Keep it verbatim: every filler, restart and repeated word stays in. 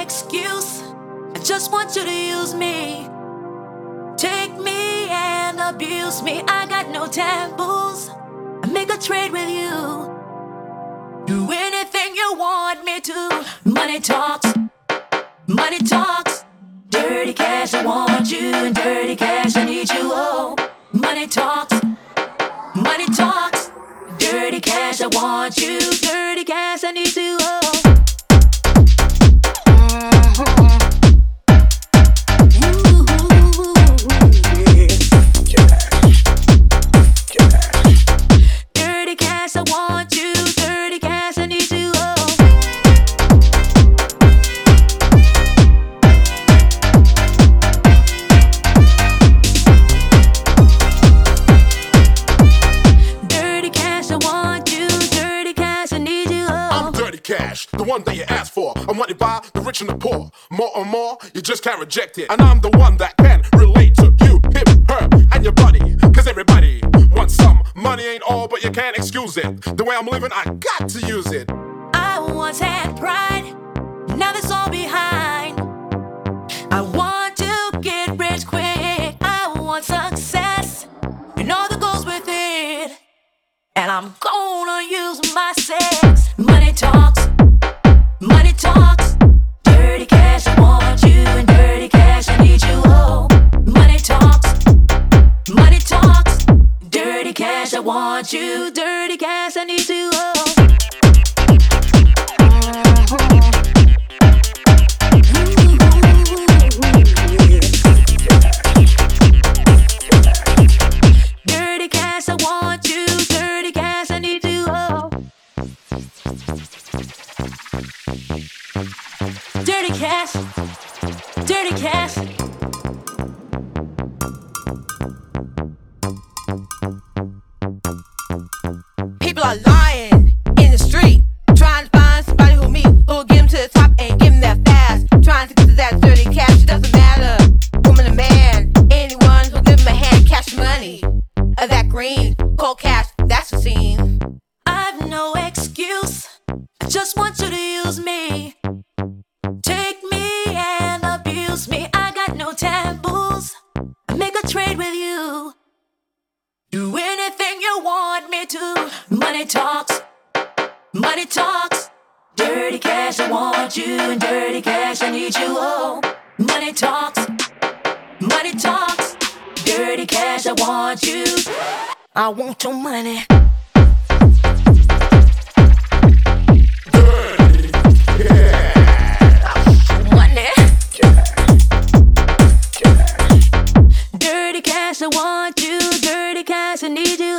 excuse. I just want you to use me. Take me and abuse me. I got no taboos. I make a trade with you. Do anything you want me to. Money talks, money talks. Dirty cash, I want you, and dirty cash, I need you. Oh, money talks, money talks. Dirty cash, I want you, dirty cash, I need you. Oh. Cash, the one that you asked for. I'm wanted by the rich and the poor. More and more, you just can't reject it. And I'm the one that can relate to you, him, her, and your buddy. Cause everybody wants some. Money ain't all, but you can't excuse it. The way I'm living, I got to use it. I once had pride, now that's all behind. I want to get rich quick. I want success, and all that goes with it. And I'm gonna use my sex. Money talks, money talks. Dirty cash, I want you, and dirty cash, I need you. Oh, money talks, money talks. Dirty cash, I want you, dirty cash, I need you. Oh. Dirty cash, dirty cash. People are lying in the street, trying to find somebody who me, who'll get them to the top and give them that fast. Trying to get to that dirty cash, it doesn't matter. Woman or man, anyone who'll give them a hand, cash money. Uh, that green, cold cash, that's the scene. I've no excuse, I just want you to use me. Take me and abuse me. I got no taboos. I make a trade with you. Do anything you want me to. Money talks, money talks. Dirty cash, I want you, and dirty cash, I need you. Oh, money talks, money talks. Dirty cash, I want you. I want your money. Dirty cash, I want you, dirty cash, I need you.